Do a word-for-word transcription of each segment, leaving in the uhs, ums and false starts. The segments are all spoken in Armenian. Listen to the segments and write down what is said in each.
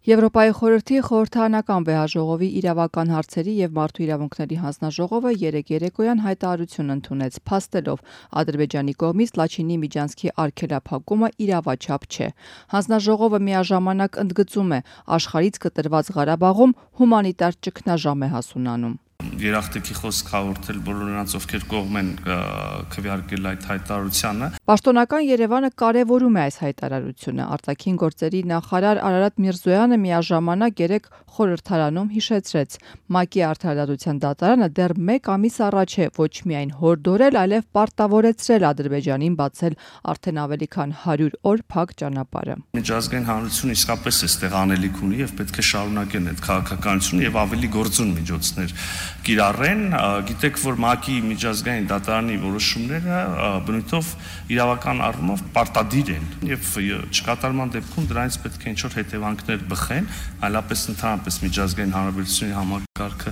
Եվրոպայի խորհրդի խորհրդարանական վեհաժողովի իրավական հարցերի և մարդու իրավունքների հանձնաժողովը երեկ երեկոյան հայտարարություն ընդունեց, փաստելով Ադրբեջանի կողմից Լաչինի միջանցքի արգելափակումը իրավաչափ չէ։ Հանձնաժողովը միաժամանակ ընդգծում է, աշխարհից կտրված Ղարաբաղում հումանիտար ճգնաժամ է հասունանում։ Երախտագի խոսք հաղորդել բոլոր նրանց, ովքեր կողմ են քվեարկել այդ հայտարարությանը։ Պաշտոնական Երևանը կարևորում է այս հայտարարությունը։ Արտաքին գործերի նախարար Արարատ Միրզոյանը միաժամանակ երեկ խորհրդարանում հիշեցրեց. ՄԱԿ-ի արդարադատության դատարանը դեռ մեկ ամիս առաջ է ոչ միայն հորդորել, այլև պարտավորեցրել Ադրբեջանին բացել արդեն ավելի քան հարյուր օր փակ ճանապարհը։ Միջազգային հանրությունը իսկապես այստեղ անելիք ունի եւ պետք է շարունակեն այդ քաղաքականությունը եւ ավելի գործուն միջոցներ կիրառեն։ Գիտեք, որ ՄԱԿ-ի միջազգային դատարանի որոշումները բնույթով իրավական առումով պարտադիր են եւ չկատարման դեպքում դրանից պետք է ինչ-որ հետևանքներ բխեն, այլապես ընդհանրապես միջազգային հանրապետությունների համակարգը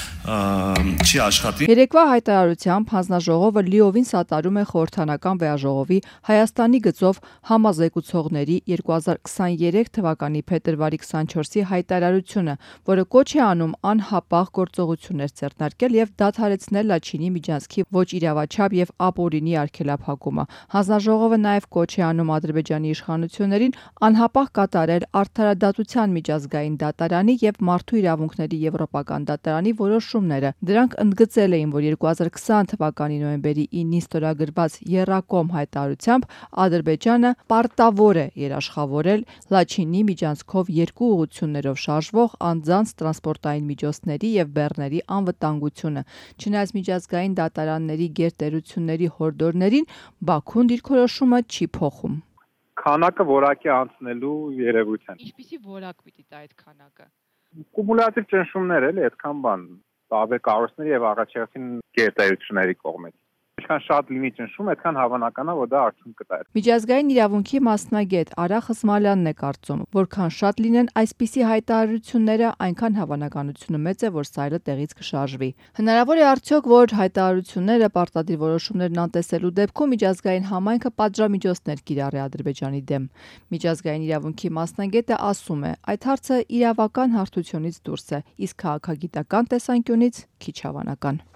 չի աշխատի։ Երեկվա հայտարարությամբ հանձնաժողովը լիովին սատարում է խորհրդարանական վեհաժողովի Հայաստանի գծով համազեկուցողների երկու հազար քսաներեք թվականի փետրվարի քսանչորսի հայտարարությունը, որը կոչ է անում անհապաղ գործողություններ ձեռնարկել եւ դադարեցնել Լաչինի միջանցքի ոչ իրավաչափ եւ ապօրինի արգելափակումը։ Հանձնաժողովը նաեւ կոչ է անում Ադրբեջանի իշխանություններին անհապաղ կատարել Արդարադատության միջազգային դատարանի եւ Մարդու իրավունքների եվրոպական դատարանի որոշումները։ Դրանք ընդգծել էին, որ երկու հազար քսան թվականի նոյեմբերի ինին ստորագրված եռակողմ հայտարարությամբ Ադրբեջանը պարտավոր է երաշխավորել Լաչինի միջանցքով երկու ուղղություններով շարժվող անձանց տրանսպորտային միջոցների եւ բեռների անվտանգությունը։ Չնայած միջազգային դատարանների գերտերությունների հորդորներին, Բաքուն դիրքորոշումը չի փոխում։ Քանակը որակի անցնելու երևույթ են։ Ինչպիսի որակ պիտի տա այդ քանակը։ Կումուլյատիվ ճնշումներ էլի, այդքան բան, տարբեր կառույցների եւ առաջերտին գերտերությունների կողմից։ Ինչքան շատ լինի ճնշում, այդքան հավանական է, որ դա արդյունք կտա։ Միջազգային իրավունքի մասնագետ Արա Խզմալյանն է կարծում, որքան շատ լինեն այսպիսի հայտարարությունները, այնքան հավանականությունը մեծ է, որ սայլը տեղից կշարժվի։ Հնարավոր է արդյոք, որ հայտարարությունները պարտադիր որոշումներն անտեսելու դեպքում միջազգային համայնքը պատժամիջոցներ կիրառի Ադրբեջանի դեմ։ Միջազգային իրավունքի մասնագետը ասում է, այդ հարցը իրավական հարթությունից դուրս է, իսկ քաղաքագիտական տեսանկյունից քիչ հավանական։